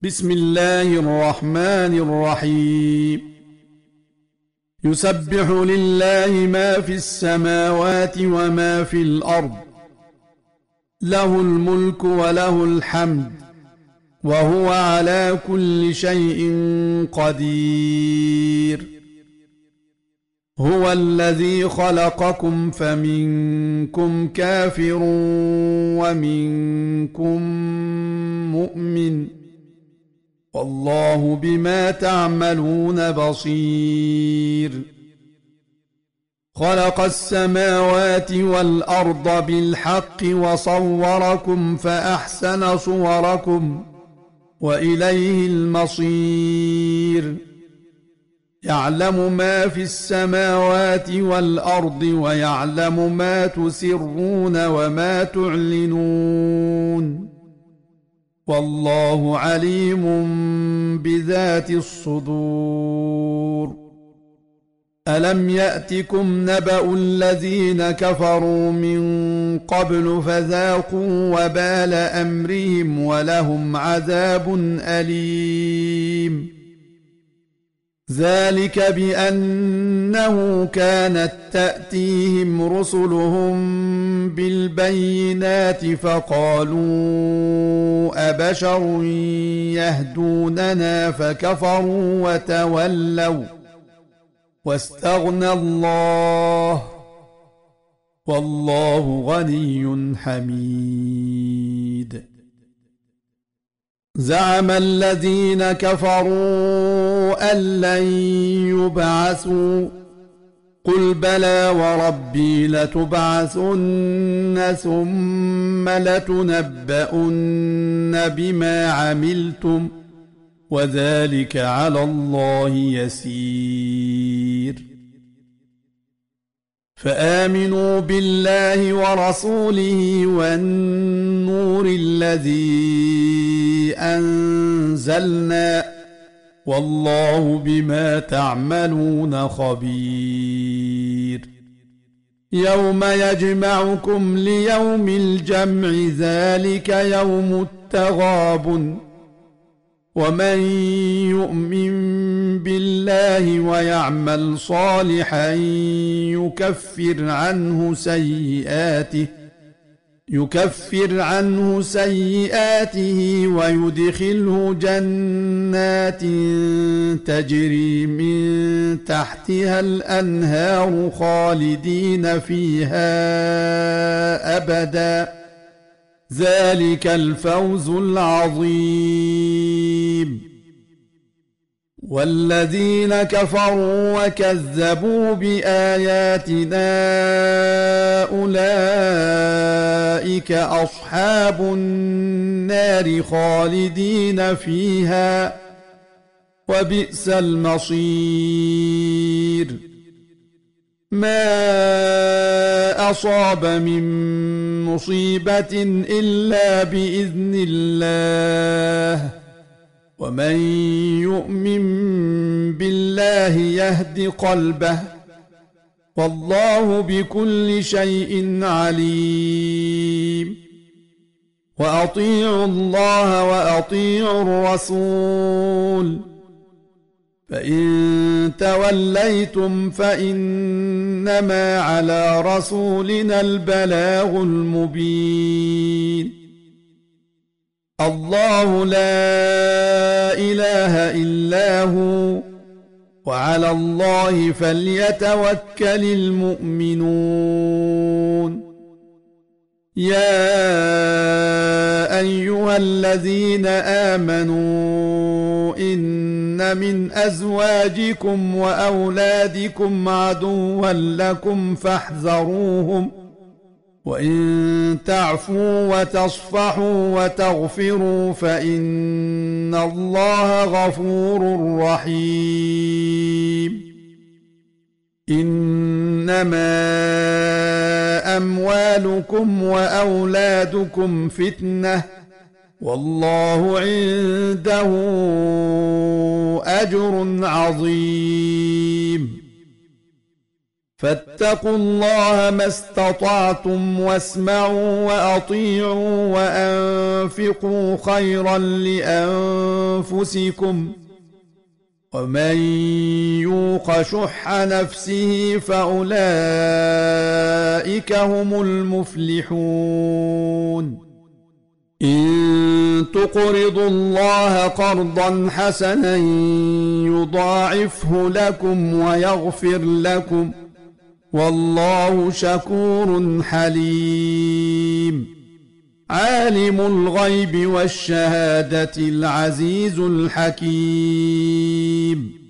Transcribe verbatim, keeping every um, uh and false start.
بسم الله الرحمن الرحيم يسبح لله ما في السماوات وما في الأرض له الملك وله الحمد وهو على كل شيء قدير هو الذي خلقكم فمنكم كافر ومنكم مؤمن والله بما تعملون بصير خلق السماوات والأرض بالحق وصوركم فأحسن صوركم وإليه المصير يعلم ما في السماوات والأرض ويعلم ما تسرون وما تعلنون والله عليم بذات الصدور ألم يأتكم نبأ الذين كفروا من قبل فذاقوا وبال أمرهم ولهم عذاب أليم ذلك بأنه كانت تأتيهم رسلهم بالبينات فقالوا أبشر يهدوننا فكفروا وتولوا واستغنى الله والله غني حميد زعم الذين كفروا أن لن يبعثوا قل بلى وربي لتبعثن ثم لتنبؤن بما عملتم وذلك على الله يسير فآمنوا بالله ورسوله والنور الذي أنزلنا والله بما تعملون خبير يوم يجمعكم ليوم الجمع ذلك يوم التغابن ومن يؤمن بالله ويعمل صالحا يكفر عنه سيئاته يكفر عنه سيئاته ويدخله جنات تجري من تحتها الأنهار خالدين فيها أبدا ذلك الفوز العظيم والذين كفروا وكذبوا بآياتنا أولئك أصحاب النار خالدين فيها وبئس المصير ما أصاب من مصيبة إلا بإذن الله ومن يؤمن بالله يهد قلبه والله بكل شيء عليم وأطيعوا الله وأطيعوا الرسول فإن توليتم فإنما على رسولنا البلاغ المبين الله لا إله إلا هو وعلى الله فليتوكل المؤمنون يا أيها الذين آمنوا إن من أزواجكم وأولادكم عدوا لكم فاحذروهم وإن تعفوا وتصفحوا وتغفروا فإن الله غفور رحيم إنما أموالكم وأولادكم فتنة والله عنده أجر عظيم فاتقوا الله ما استطعتم واسمعوا وأطيعوا وأنفقوا خيرا لأنفسكم ومن يوق شح نفسه فأولئك هم المفلحون إن تقرضوا الله قرضا حسنا يضاعفه لكم ويغفر لكم والله شكور حليم عالم الغيب والشهادة العزيز الحكيم